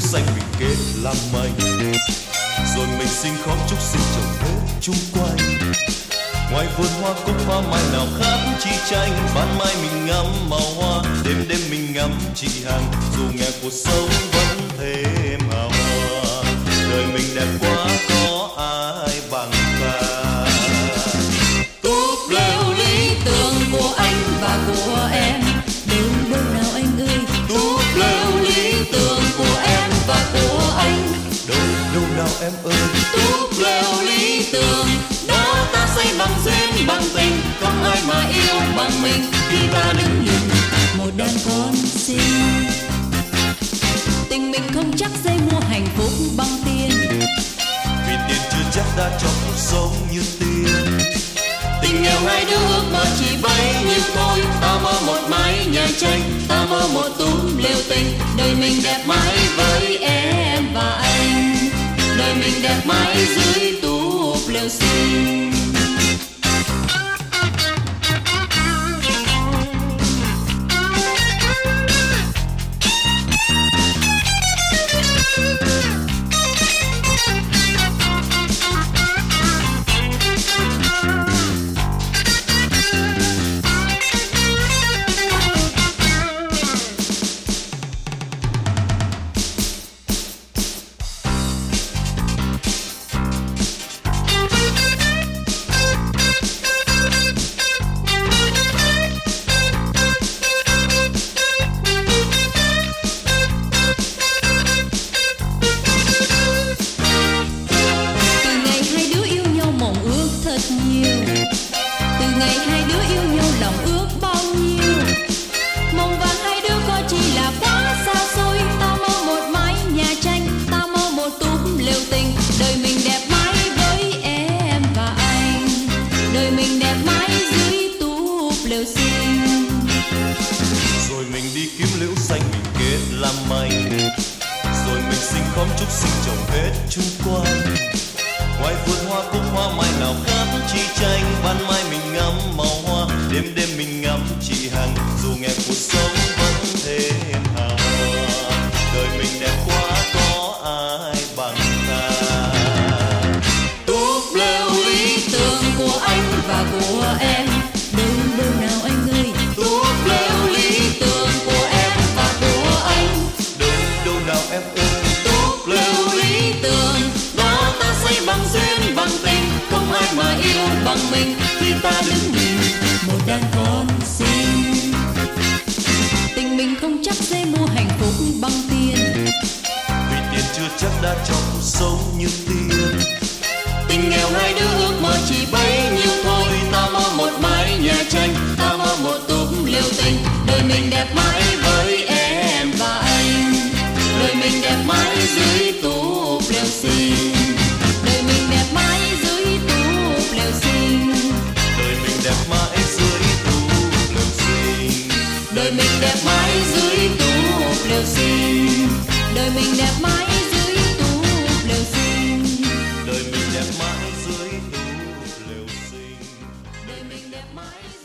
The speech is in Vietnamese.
xanh mình kết làm mây, rồi mình sinh khóm trúc sinh trồng hết chung quanh. Ngoài vườn hoa cúc hoa mai nào khác chi tranh, ban mai mình ngắm màu hoa, đêm đêm mình ngắm chị Hằng. Dù nghèo cuộc sống vẫn thêm hào hoa, đời mình đẹp quá có ai bằng ta. Túp lều lý tưởng của anh và của em đều đâu nào anh ơi. Túp lều lý tưởng của em và của anh Đâu nào em ơi. túp lều lý tưởng đó ta xây bằng duyên bằng tình, không ai mà yêu bằng mình khi ta đứng nhìn một đàn con xinh. Tình mình không chắc dây mua hạnh phúc bằng tiền, Vì tiền chưa chắc đã cho cuộc sống như tiền. tình nghèo hai đứa ước mơ chỉ bấy nhiêu thôi. Ta mơ một mái nhà tranh, ta mơ một túm lều tình, đời mình đẹp mãi với em và anh, đời mình đẹp mãi dưới túp lều xinh. Từ ngày hai đứa yêu nhau lòng ước bao nhiêu, mong vàng hai đứa có chỉ là quá xa xôi. Ta mơ một mái nhà tranh, ta mơ một túm lều tình, đời mình đẹp mãi với em và anh, đời mình đẹp mãi dưới túp lều xinh. Rồi mình đi kiếm liễu xanh mình kết làm mây, rồi mình sinh khóm trúc sinh trồng hết chung quanh. Ngoài vườn hoa cúc hoa mai nào khác chi tranh, ban mai mình ngắm màu hoa, đêm đêm mình ngắm chị Hằng. Dù nghèo cuộc sống vẫn thêm hào hoa, đời mình đẹp quá có ai bằng ta. Túp lều lý tưởng của anh và của em đâu nào anh ơi. Túp lều lý tưởng của em và của anh Đâu nào em ơi. túp lều lý tưởng đó ta xây bằng duyên bằng tình, không ai mà yêu bằng mình khi ta đứng nhìn một đàn con xinh. Tình mình không chắc dễ mua hạnh phúc bằng tiền, Vì tiền chưa chắc đã cho cuộc sống như tiền. tình nghèo hai đứa ước mơ chỉ bấy nhiêu thôi. Ta mơ một mái nhà tranh, ta mơ một túm lều tình, đời mình đẹp mãi với em và anh, đời mình đẹp mãi dưới túp lều xinh, đời mình đẹp mãi dưới túp lều xinh, Đời mình đẹp mãi dưới túp lều xinh. đời mình đẹp mãi dưới túp lều xinh, đời mình đẹp mãi dưới túp lều xinh, Đời mình đẹp mãi dưới túp lều xinh. đời mình đẹp mãi.